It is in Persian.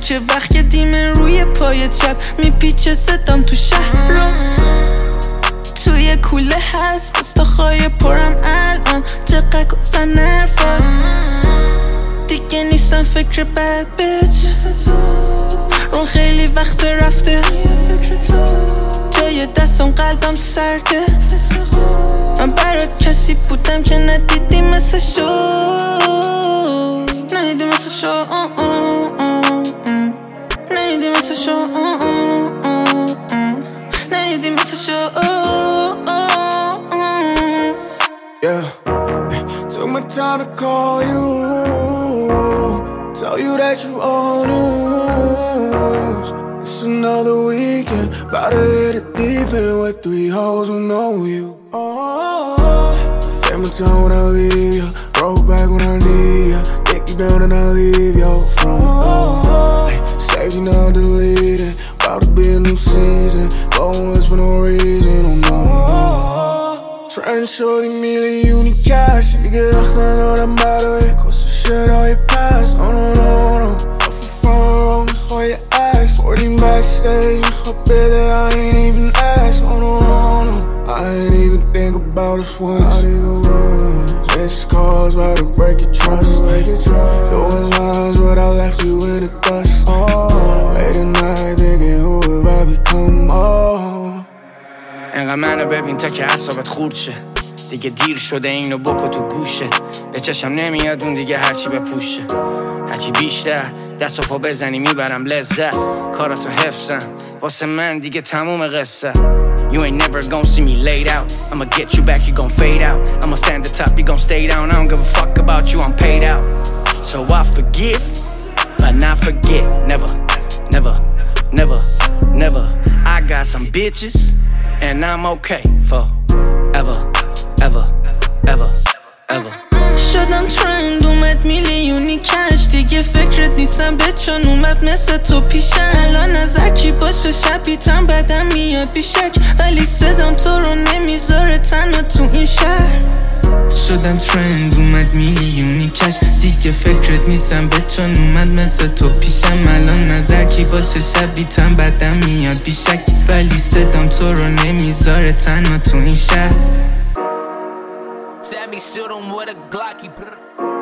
کوچه وقت که دیمن روی پای چپ میپیچه صدام تو شهر رو توی کوله هست پستاخای پرم الان چقدر گفتن نرفا دیگه نیستم فکر بد بیچ اون خیلی وقت رفته جای دستم قلبم سرده من برات کسی بودم که ندیدی مثل شو ندیدی مثل شو ندیدی مثل شو ندیدی مثل شو Yeah, took my time to call you, tell you that you all lose. It's another weekend, about to hit it deep end with 3 hoes who know you. Take my time when I leave ya, roll back when I need ya, take you down and I leave your front. Save you now deleted, about to be a new season, going west for no reason, oh no. Trying to show the million cash. You get off on the matter. It costs to shit all your past. Oh no, no, no. Off your phone, wrong, just for your ass. 40 backstage, you hope that I ain't even asked. Oh no, no, no. I ain't even think about us once. Missed calls, about to break your trust. Doing lines, but I left you in the dust. Late at night, thinking who have I become? انقدر منو ببین تا که اعصابت خورد شه دیگه دیر شده اینو بکن تو گوشت به چشم نمیاد اون دیگه هرچی بپوشه هرچی بیشتر دست و پا بزنی میبرم لذت کاراتو حفظم واسه من دیگه تموم قصه You ain't never gon' see me laid out I'ma get you back, you gon' fade out I'ma stand at the top, you gon' stay down I don't give a fuck about you, I'm paid out So I forgive, but not forget Never, never, never, never I got some bitches And I'm okay for ever, ever, ever, ever شدم ترند اومد میلیونی کش دیگه فکرت نیستم به چون اومد مثل تو پیشم الان نظر کی باشه شبیتم بدم میاد بیشک ولی صدام تو رو نمیذاره تنها تو این شهر شدم ترند اومد میلیونی کش دیگه فکرت نیستم به چون اومد مثل تو پیشم الان نظر کی باشه شبیتم بدم میاد بیشک ولی صدام تو رو نمیذاره تنها تو این شهر Sammy shoot him with a Glocky.